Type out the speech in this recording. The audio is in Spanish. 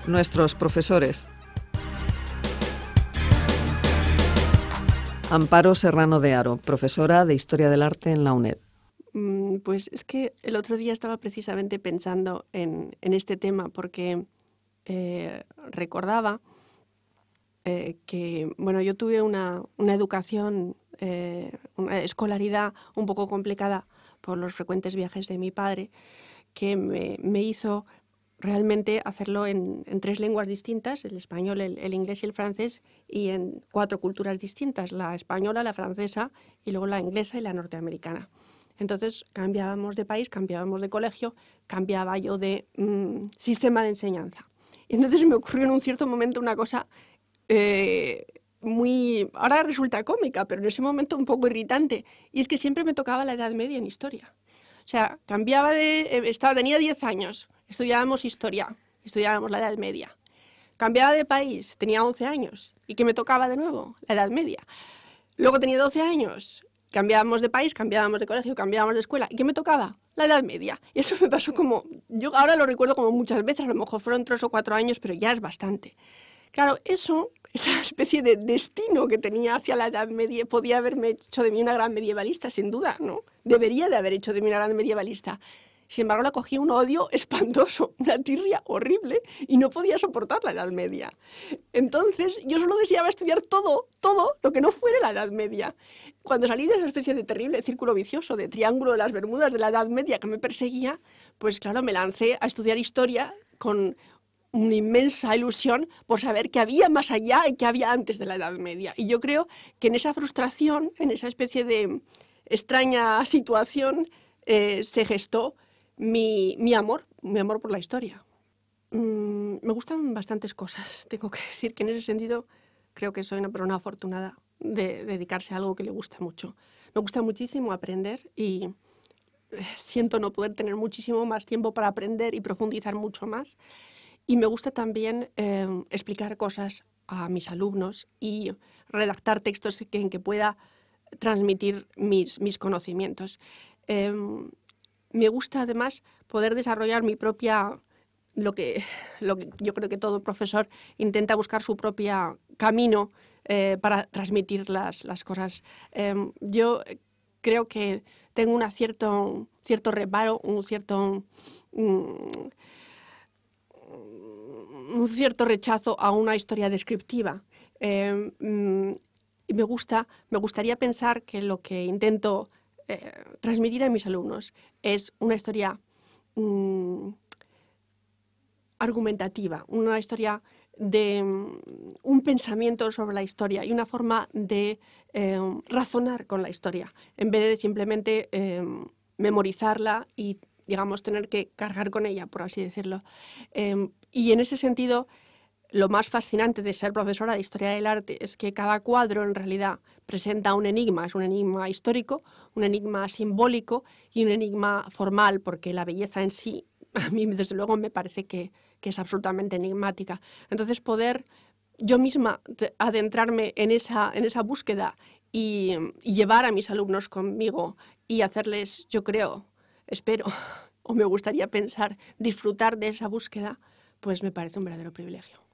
nuestros profesores. Amparo Serrano de Haro, profesora de Historia del Arte en la UNED. Pues es que el otro día estaba precisamente pensando en este tema porque recordaba que, bueno, yo tuve una educación, una escolaridad un poco complicada por los frecuentes viajes de mi padre, que me hizo realmente hacerlo en 3 lenguas distintas, el español, el inglés y el francés, y en 4 culturas distintas, la española, la francesa y luego la inglesa y la norteamericana. Entonces cambiábamos de país, cambiábamos de colegio, cambiaba yo de sistema de enseñanza. Y entonces me ocurrió en un cierto momento una cosa ahora resulta cómica, pero en ese momento un poco irritante, y es que siempre me tocaba la Edad Media en historia. O sea, cambiaba tenía 10 años, estudiábamos historia, estudiábamos la Edad Media. Cambiaba de país, tenía 11 años, y que me tocaba de nuevo la Edad Media. Luego tenía 12 años, cambiábamos de país, cambiábamos de colegio, cambiábamos de escuela, y que me tocaba la Edad Media. Y eso me pasó yo ahora lo recuerdo como muchas veces, a lo mejor fueron 3 o 4 años, pero ya es bastante. Claro, esa especie de destino que tenía hacia la Edad Media podía haberme hecho de mí una gran medievalista, sin duda, ¿no? Debería de haber hecho de mí una gran medievalista. Sin embargo, le cogí un odio espantoso, una tirria horrible, y no podía soportar la Edad Media. Entonces, yo solo deseaba estudiar todo lo que no fuera la Edad Media. Cuando salí de esa especie de terrible círculo vicioso, de triángulo de las Bermudas de la Edad Media que me perseguía, pues claro, me lancé a estudiar historia con una inmensa ilusión por saber qué había más allá y qué había antes de la Edad Media. Y yo creo que en esa frustración, en esa especie de extraña situación, se gestó mi amor por la historia. Me gustan bastantes cosas. Tengo que decir que en ese sentido creo que soy una persona afortunada de dedicarse a algo que le gusta mucho. Me gusta muchísimo aprender y siento no poder tener muchísimo más tiempo para aprender y profundizar mucho más. Y me gusta también explicar cosas a mis alumnos y redactar textos en que pueda transmitir mis conocimientos. Me gusta además poder desarrollar mi propia, lo que yo creo que todo profesor intenta buscar su propio camino para transmitir las cosas. Yo creo que tengo un cierto reparo, un cierto rechazo a una historia descriptiva. Y me gustaría pensar que lo que intento transmitir a mis alumnos es una historia argumentativa, una historia de un pensamiento sobre la historia y una forma de razonar con la historia, en vez de simplemente memorizarla y, digamos, tener que cargar con ella, por así decirlo. Y en ese sentido, lo más fascinante de ser profesora de Historia del Arte es que cada cuadro en realidad presenta un enigma. Es un enigma histórico, un enigma simbólico y un enigma formal, porque la belleza en sí, a mí desde luego me parece que es absolutamente enigmática. Entonces poder yo misma adentrarme en esa búsqueda y llevar a mis alumnos conmigo y hacerles, yo creo, espero, o me gustaría pensar, disfrutar de esa búsqueda, pues me parece un verdadero privilegio.